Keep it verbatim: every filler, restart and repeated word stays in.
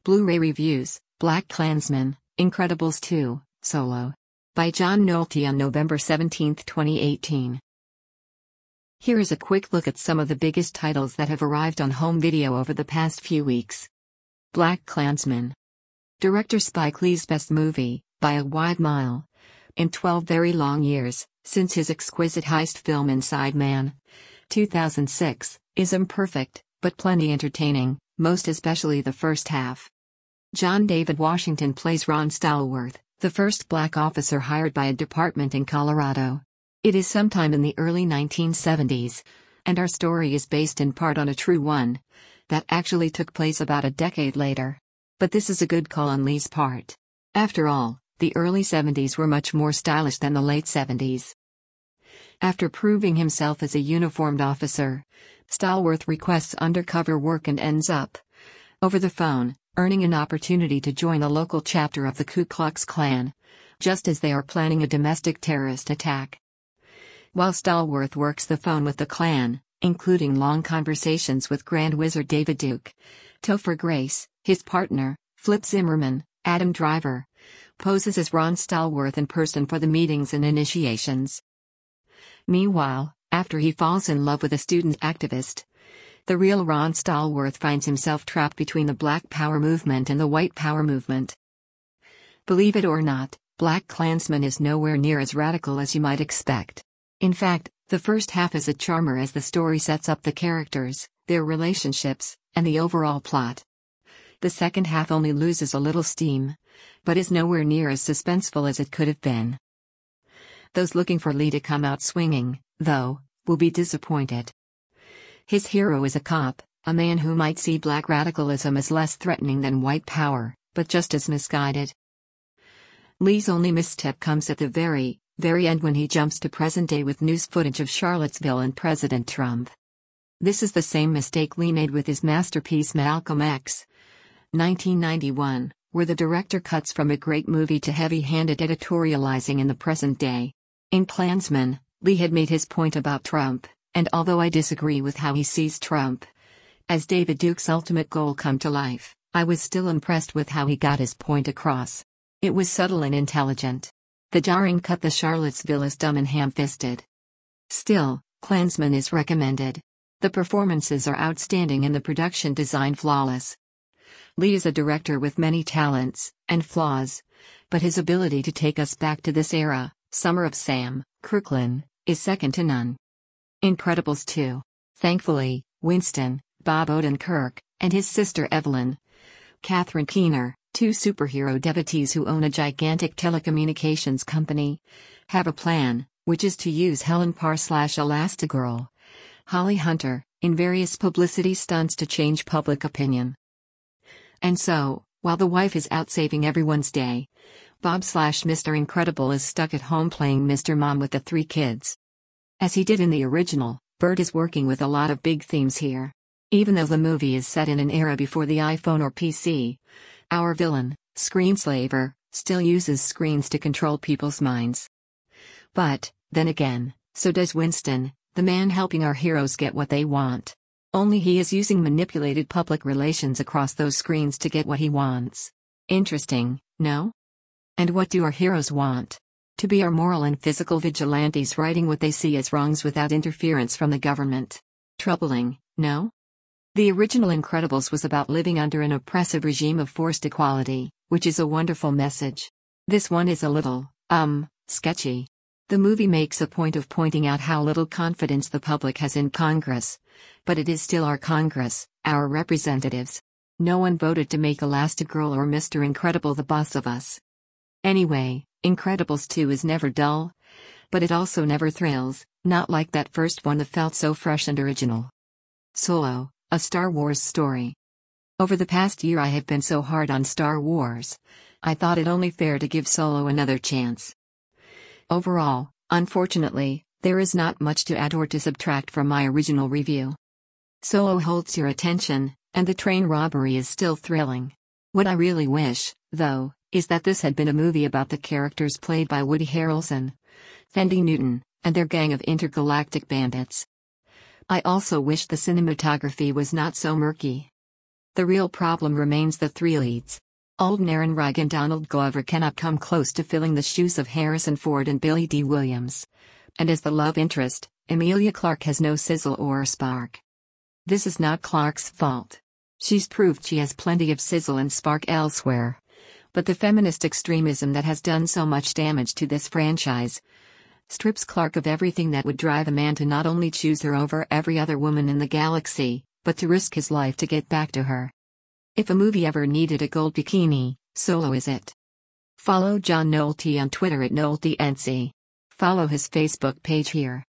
Blu-ray reviews, BlacKkKlansman, Incredibles two, Solo. By John Nolte on November seventeenth twenty eighteen. Here is a quick look at some of the biggest titles that have arrived on home video over the past few weeks. BlacKkKlansman. Director Spike Lee's best movie, by a wide mile. In twelve very long years, since his exquisite heist film Inside Man, two thousand six, is imperfect, but plenty entertaining, most especially the first half. John David Washington plays Ron Stallworth, the first black officer hired by a department in Colorado. It is sometime in the early nineteen seventies, and our story is based in part on a true one, that actually took place about a decade later. But this is a good call on Lee's part. After all, the early seventies were much more stylish than the late seventies. After proving himself as a uniformed officer, Stallworth requests undercover work and ends up, over the phone, earning an opportunity to join a local chapter of the Ku Klux Klan, just as they are planning a domestic terrorist attack. While Stallworth works the phone with the Klan, including long conversations with Grand Wizard David Duke, Topher Grace, his partner, Flip Zimmerman, Adam Driver, poses as Ron Stallworth in person for the meetings and initiations. Meanwhile, after he falls in love with a student activist, the real Ron Stallworth finds himself trapped between the Black Power movement and the White Power movement. Believe it or not, BlacKkKlansman is nowhere near as radical as you might expect. In fact, the first half is a charmer as the story sets up the characters, their relationships, and the overall plot. The second half only loses a little steam, but is nowhere near as suspenseful as it could have been. Those looking for Lee to come out swinging, though, will be disappointed. His hero is a cop, a man who might see black radicalism as less threatening than white power, but just as misguided. Lee's only misstep comes at the very, very end when he jumps to present day with news footage of Charlottesville and President Trump. This is the same mistake Lee made with his masterpiece Malcolm X, nineteen ninety-one, where the director cuts from a great movie to heavy-handed editorializing in the present day. In Klansman, Lee had made his point about Trump, and although I disagree with how he sees Trump as David Duke's ultimate goal come to life, I was still impressed with how he got his point across. It was subtle and intelligent. The jarring cut the Charlottesville is dumb and ham-fisted. Still, Klansman is recommended. The performances are outstanding and the production design flawless. Lee is a director with many talents and flaws, but his ability to take us back to this era, Summer of Sam, Kirkland, is second to none. Incredibles two. Thankfully, Winston, Bob Odenkirk, and his sister Evelyn, Catherine Keener, two superhero devotees who own a gigantic telecommunications company, have a plan, which is to use Helen Parr slash Elastigirl, Holly Hunter, in various publicity stunts to change public opinion. And so, while the wife is out saving everyone's day, Bob slash Mister Incredible is stuck at home playing Mister Mom with the three kids. As he did in the original, Bert is working with a lot of big themes here. Even though the movie is set in an era before the iPhone or P C, our villain, Screenslaver, still uses screens to control people's minds. But, then again, so does Winston, the man helping our heroes get what they want. Only he is using manipulated public relations across those screens to get what he wants. Interesting, no? And what do our heroes want? To be our moral and physical vigilantes righting what they see as wrongs without interference from the government. Troubling, no? The original Incredibles was about living under an oppressive regime of forced equality, which is a wonderful message. This one is a little, um, sketchy. The movie makes a point of pointing out how little confidence the public has in Congress, but it is still our Congress, our representatives. No one voted to make Elastigirl or Mister Incredible the boss of us. Anyway, Incredibles two is never dull, but it also never thrills, not like that first one that felt so fresh and original. Solo, a Star Wars story. Over the past year I have been so hard on Star Wars, I thought it only fair to give Solo another chance. Overall, unfortunately, there is not much to add or to subtract from my original review. Solo holds your attention, and the train robbery is still thrilling. What I really wish, though, is that this had been a movie about the characters played by Woody Harrelson, Thandie Newton, and their gang of intergalactic bandits. I also wish the cinematography was not so murky. The real problem remains the three leads. Alden Ehrenreich and Donald Glover cannot come close to filling the shoes of Harrison Ford and Billy Dee Williams. And as the love interest, Emilia Clarke has no sizzle or spark. This is not Clarke's fault. She's proved she has plenty of sizzle and spark elsewhere. But the feminist extremism that has done so much damage to this franchise strips Clarke of everything that would drive a man to not only choose her over every other woman in the galaxy, but to risk his life to get back to her. If a movie ever needed a gold bikini, Solo is it. Follow John Nolte on Twitter at NolteNC. Follow his Facebook page here.